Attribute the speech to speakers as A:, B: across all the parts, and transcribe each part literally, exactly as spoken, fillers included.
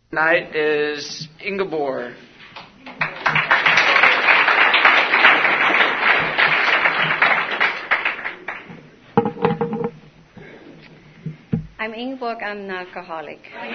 A: Tonight is Ingeborg.
B: I'm Ingeborg, I'm an alcoholic.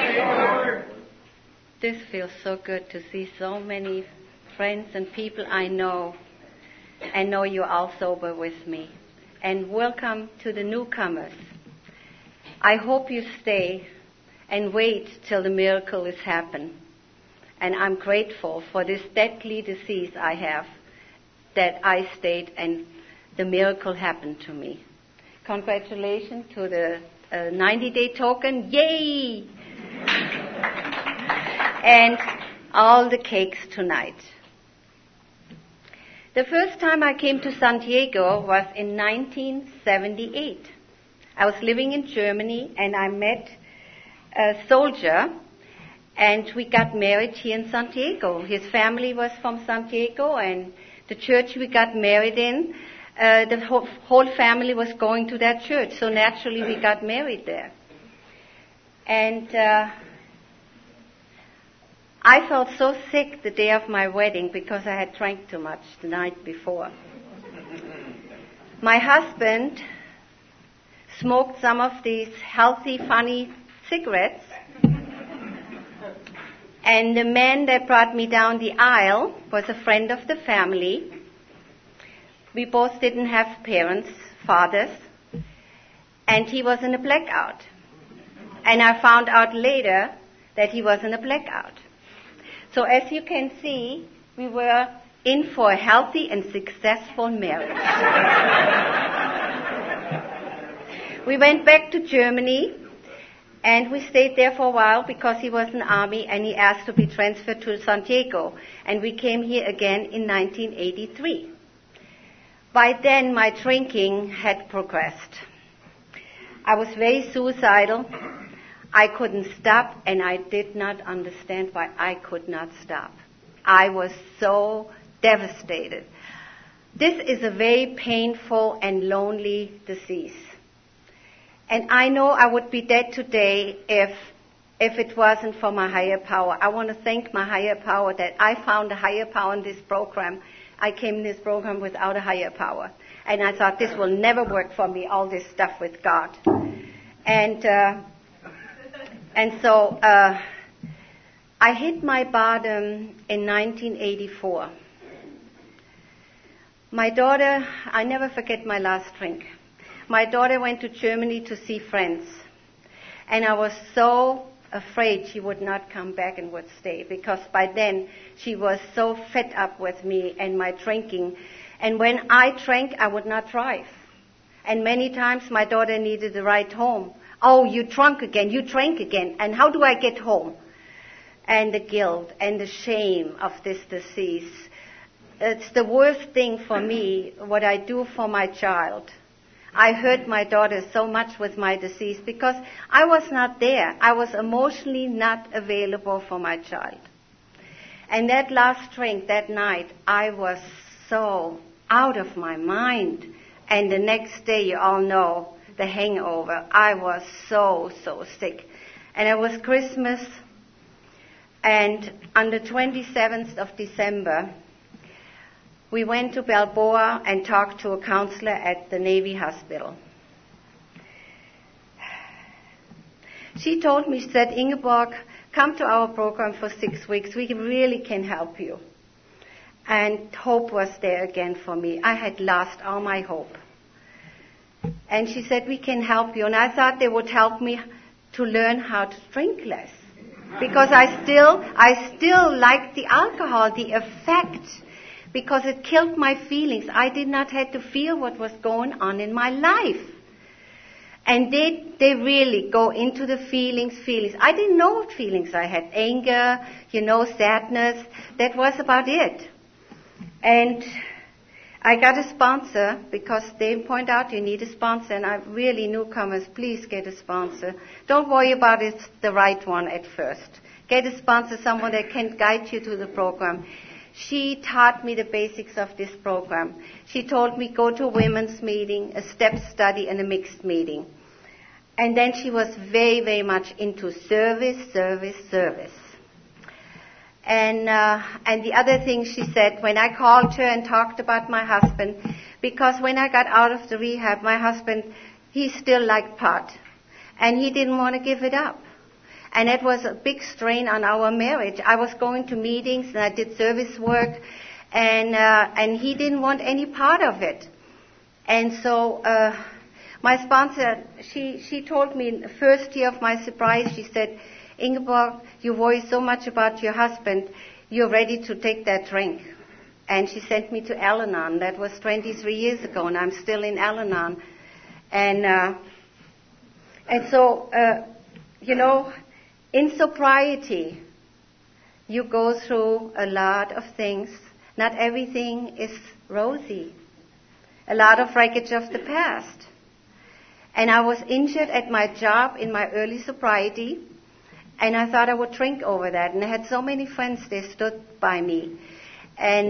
B: This feels so good to see so many friends and people I know and know you're all sober with me. And welcome to the newcomers. I hope you stay and wait till the miracle is happen. And I'm grateful for this deadly disease I have, that I stayed and the miracle happened to me. Congratulations to the uh, ninety-day token. Yay! And all the cakes tonight. The first time I came to San Diego was in nineteen seventy-eight. I was living in Germany and I met a soldier and we got married here in San Diego. His family was from San Diego and the church we got married in, uh, the whole, whole family was going to that church. So naturally we got married there. And uh, I felt so sick the day of my wedding because I had drank too much the night before. My husband smoked some of these healthy, funny cigarettes. And the man that brought me down the aisle was a friend of the family. We both didn't have parents, fathers. And he was in a blackout. And I found out later that he was in a blackout. So as you can see, we were in for a healthy and successful marriage. We went back to Germany, and we stayed there for a while because he was in the army and he asked to be transferred to San Diego. And we came here again in nineteen eighty-three. By then, my drinking had progressed. I was very suicidal. I couldn't stop, and I did not understand why I could not stop. I was so devastated. This is a very painful and lonely disease. And I know I would be dead today if if it wasn't for my higher power. I want to thank my higher power that I found a higher power in this program. I came in this program without a higher power. And I thought this will never work for me, all this stuff with God. And... Uh, And so uh, I hit my bottom in nineteen eighty-four. My daughter, I never forget my last drink. My daughter went to Germany to see friends. And I was so afraid she would not come back and would stay, because by then she was so fed up with me and my drinking. And when I drank, I would not drive. And many times my daughter needed a ride home. Oh, you drunk again, you drank again, and how do I get home? And the guilt and the shame of this disease. It's the worst thing for me, what I do for my child. I hurt my daughter so much with my disease because I was not there. I was emotionally not available for my child. And that last drink, that night, I was so out of my mind. And the next day, you all know, the hangover. I was so, so sick. And it was Christmas, and on the twenty-seventh of December, we went to Balboa and talked to a counselor at the Navy Hospital. She told me, she said, Ingeborg, come to our program for six weeks. We really can help you. And hope was there again for me. I had lost all my hope. And she said, we can help you. And I thought they would help me to learn how to drink less. Because I still, I still liked the alcohol, the effect. Because it killed my feelings. I did not have to feel what was going on in my life. And they, they really go into the feelings, feelings. I didn't know what feelings I had. Anger, you know, sadness. That was about it. And I got a sponsor because they point out you need a sponsor, and I really, newcomers, please get a sponsor. Don't worry about it's the right one at first. Get a sponsor, someone that can guide you to the program. She taught me the basics of this program. She told me go to a women's meeting, a step study, and a mixed meeting. And then she was very, very much into service, service, service. And uh, and the other thing she said, when I called her and talked about my husband, because when I got out of the rehab, my husband, he still liked pot, and he didn't want to give it up. And it was a big strain on our marriage. I was going to meetings and I did service work, and uh, and he didn't want any part of it. And so uh, my sponsor, she she told me in the first year of my sobriety, she said, Ingeborg, you worry so much about your husband, you're ready to take that drink. And she sent me to Al-Anon. That was twenty-three years ago, and I'm still in Al-Anon. And uh, and so, uh, you know, in sobriety, you go through a lot of things. Not everything is rosy. A lot of wreckage of the past. And I was injured at my job in my early sobriety, and I thought I would drink over that. And I had so many friends, they stood by me. And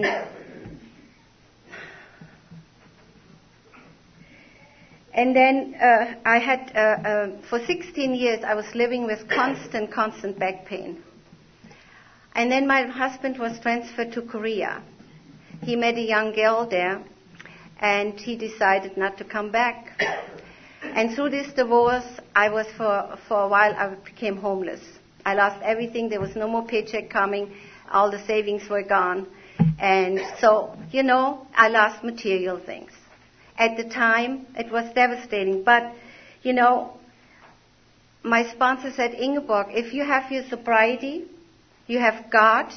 B: and then uh, I had, uh, uh, for sixteen years, I was living with constant, constant back pain. And then my husband was transferred to Korea. He met a young girl there, and he decided not to come back. And through this divorce, I was for, for a while, I became homeless. I lost everything. There was no more paycheck coming. All the savings were gone. And so, you know, I lost material things. At the time, it was devastating. But, you know, my sponsor said, Ingeborg, if you have your sobriety, you have God,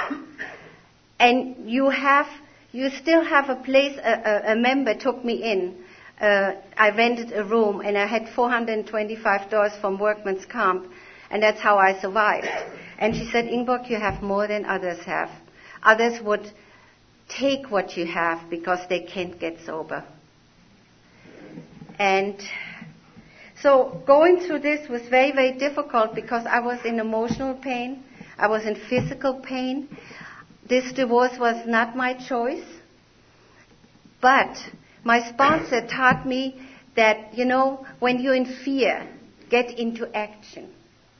B: and you have, you still have a place, a, a, a member took me in. Uh, I rented a room, and I had four hundred twenty-five dollars from Workman's Comp, and that's how I survived. And she said, Ingeborg, you have more than others have. Others would take what you have because they can't get sober. And so going through this was very, very difficult because I was in emotional pain. I was in physical pain. This divorce was not my choice. But my sponsor taught me that, you know, when you're in fear, get into action.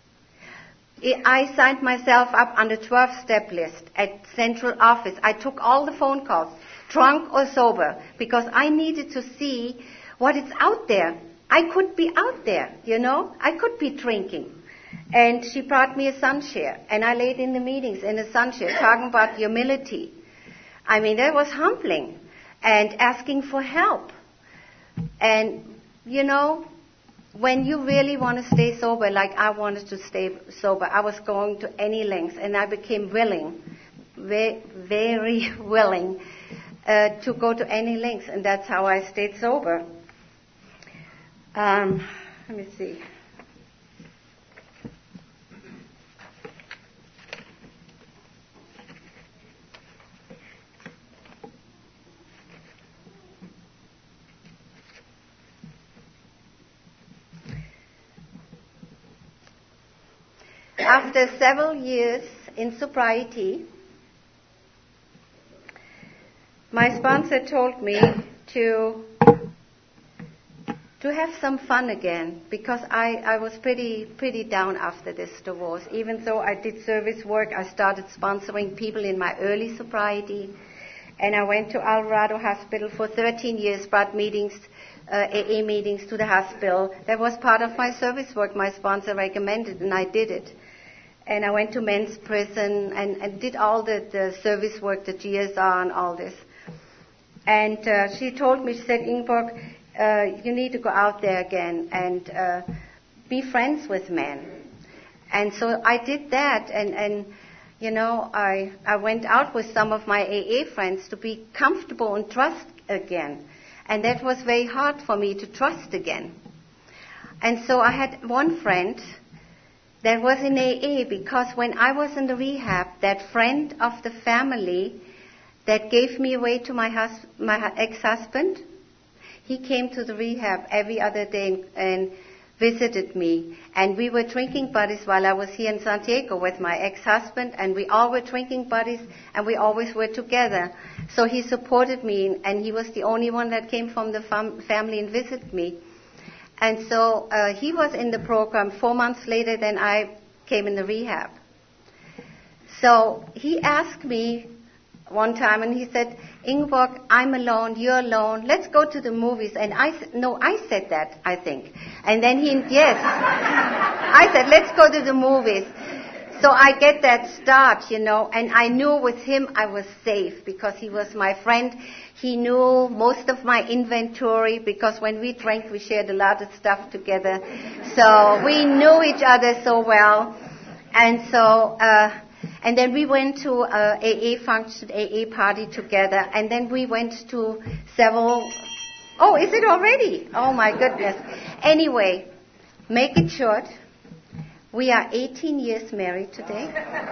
B: I signed myself up on the twelve-step list at central office. I took all the phone calls, drunk or sober, because I needed to see what is out there. I could be out there, you know. I could be drinking. And she brought me a sun chair, and I laid in the meetings in a sun chair talking about humility. I mean, that was humbling, and asking for help. And, you know, when you really want to stay sober, like I wanted to stay sober, I was going to any lengths, and I became willing, very, very willing uh, to go to any lengths, and that's how I stayed sober. Um, let me see. After several years in sobriety, my sponsor told me to to have some fun again, because I, I was pretty pretty down after this divorce. Even though I did service work, I started sponsoring people in my early sobriety, and I went to Alvarado Hospital for thirteen years, brought meetings, uh, A A meetings to the hospital. That was part of my service work. My sponsor recommended, and I did it. And I went to men's prison and, and did all the, the service work, the G S R and all this. And uh, she told me, she said, Ingeborg, uh, you need to go out there again and uh, be friends with men. And so I did that, and, and you know, I, I went out with some of my A A friends to be comfortable and trust again. And that was very hard for me to trust again. And so I had one friend that was in A A, because when I was in the rehab, that friend of the family that gave me away to my, hus- my ex-husband, he came to the rehab every other day and, and visited me. And we were drinking buddies while I was here in San Diego with my ex-husband, and we all were drinking buddies, and we always were together. So he supported me, and he was the only one that came from the fam- family and visited me. And so uh, he was in the program four months later than I came in the rehab. So he asked me one time, and he said, Ingeborg, I'm alone, you're alone, let's go to the movies. And I said, no, I said that, I think. And then he, yes. I said, let's go to the movies. So I get that start, you know, and I knew with him I was safe because he was my friend. He knew most of my inventory because when we drank, we shared a lot of stuff together. So we knew each other so well. And so, uh, and then we went to a A A function, A A party together. And then we went to several, oh, is it already? Oh my goodness. Anyway, make it short. We are eighteen years married today.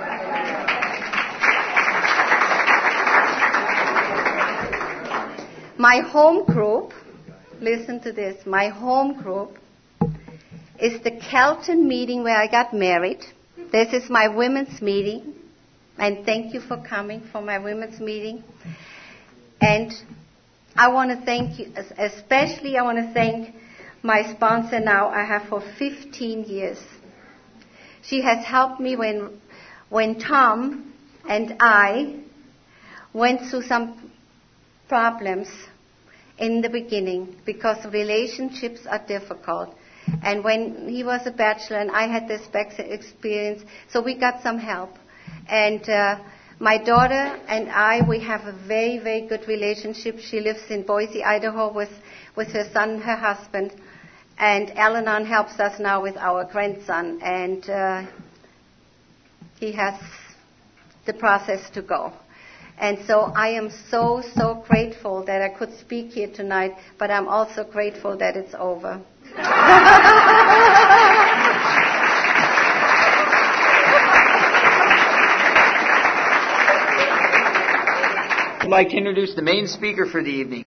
B: My home group, listen to this, my home group is the Kelton meeting where I got married. This is my women's meeting, and thank you for coming for my women's meeting. And I want to thank you, especially I want to thank my sponsor now I have for fifteen years. She has helped me when, when Tom and I went through some problems in the beginning because relationships are difficult. And when he was a bachelor and I had this back experience, so we got some help. And uh, my daughter and I, we have a very, very good relationship. She lives in Boise, Idaho with, with her son and her husband. And Al-Anon helps us now with our grandson, and uh, he has the process to go. And so I am so, so grateful that I could speak here tonight, but I'm also grateful that it's over.
A: I'd like to introduce the main speaker for the evening.